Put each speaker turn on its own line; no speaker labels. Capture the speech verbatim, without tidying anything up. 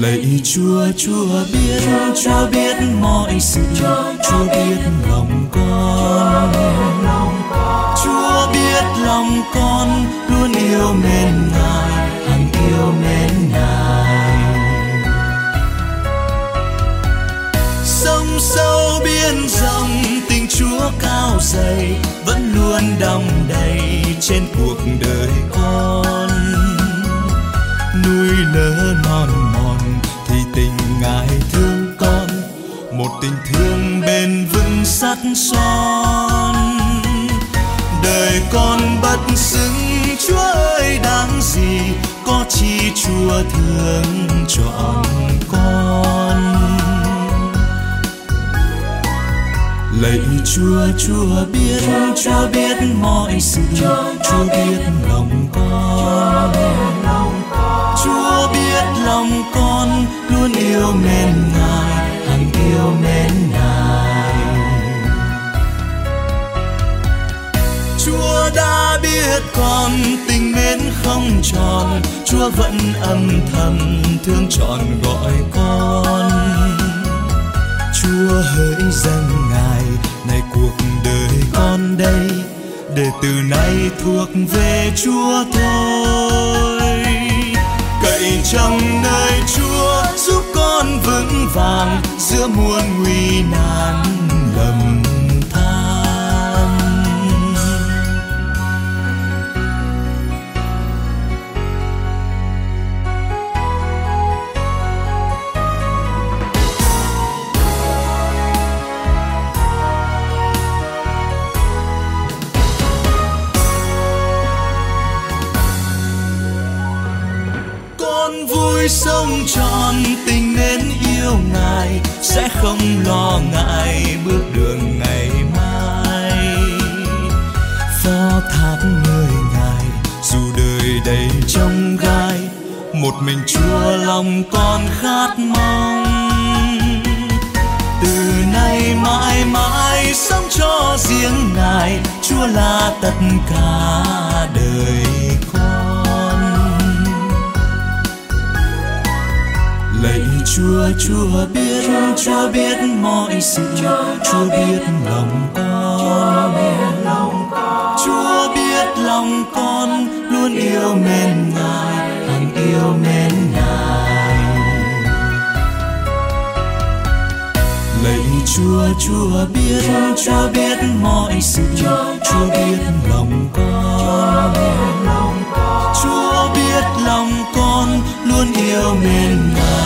Lạy Chúa, Chúa biết, Chúa biết mọi sự, Chúa biết lòng con. Chúa biết lòng con luôn yêu mến Ngài, hằng yêu mến Ngài. Sông sâu biển rộng, tình Chúa cao dày vẫn luôn đong đầy trên cuộc đời con. Núi nở non mòn thì tình Ngài thương con, một tình thương bền vững sắt son. Đời con bất xứng, Chúa ơi đáng gì, có chi Chúa thương chọn con. Lạy Chúa, Chúa biết, Chúa biết mọi sự, Chúa biết lòng con. Chúa biết lòng con luôn yêu mến Ngài, hằng yêu mến Ngài. Chúa đã biết con tình mến không tròn, Chúa vẫn âm thầm thương trọn gọi con. Chúa hỡi dâng Ngài, này cuộc đời con đây, để từ nay thuộc về Chúa thôi. Cậy trong nơi Chúa giúp con vững vàng giữa muôn nguy nan lầm than. Con vui sống tròn tình mến yêu Ngài, sẽ không lo ngại bước đường ngày mai. Phó thác nơi Ngài dù đời đầy chông gai, một mình Chúa lòng con khát mong. Từ nay mãi mãi sống cho riêng Ngài, Chúa là tất cả đời con. Lạy Chúa, Chúa biết, Chúa biết mọi sự, Chúa biết lòng con. Chúa biết lòng con luôn yêu mến Ngài, hằng yêu mến Ngài. Lạy Chúa, Chúa biết, Chúa biết mọi sự, Chúa biết lòng con. Chúa biết lòng con luôn yêu mến Ngài.